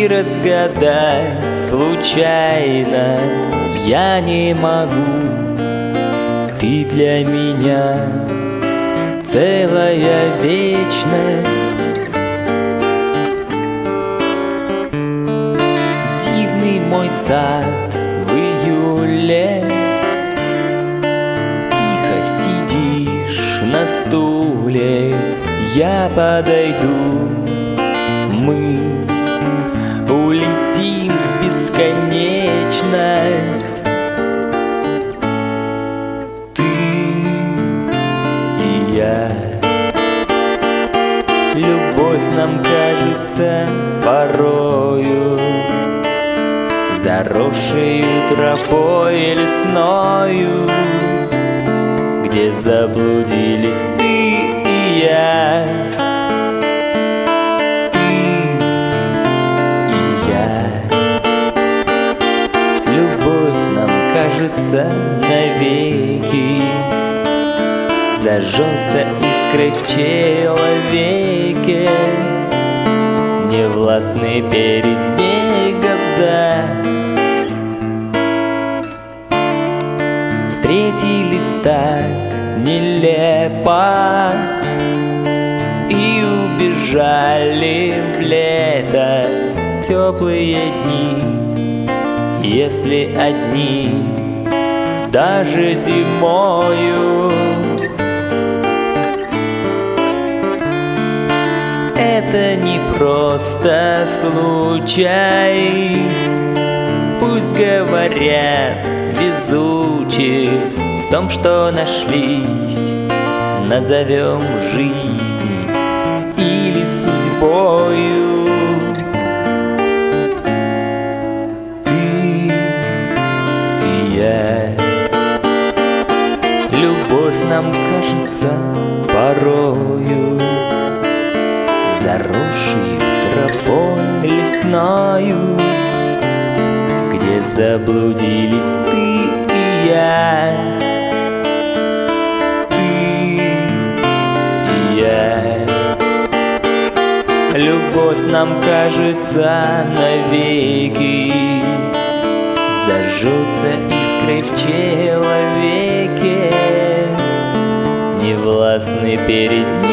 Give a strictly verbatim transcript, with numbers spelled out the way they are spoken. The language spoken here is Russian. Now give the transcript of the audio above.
и разгадать случайно я не могу. Ты для меня целая вечность. Дивный мой сад в июле, тихо сидишь на стуле, я подойду, мы улетим в бесконечность. Любовь нам кажется порою заросшею тропой лесною, где заблудились ты и я, ты и я. Любовь нам кажется навеки зажжется искрой в человеке, невластны перед ней года. Встретились так нелепо и убежали в лето теплые дни, если одни даже зимою. Это не просто случай, пусть говорят везучие в том, что нашлись, назовем жизнь или судьбою. Ты и я. Любовь нам кажется порою заросшей тропой лесною, где заблудились ты и я, ты и я. Любовь нам кажется навеки зажжется искрой в человеке, невластны перед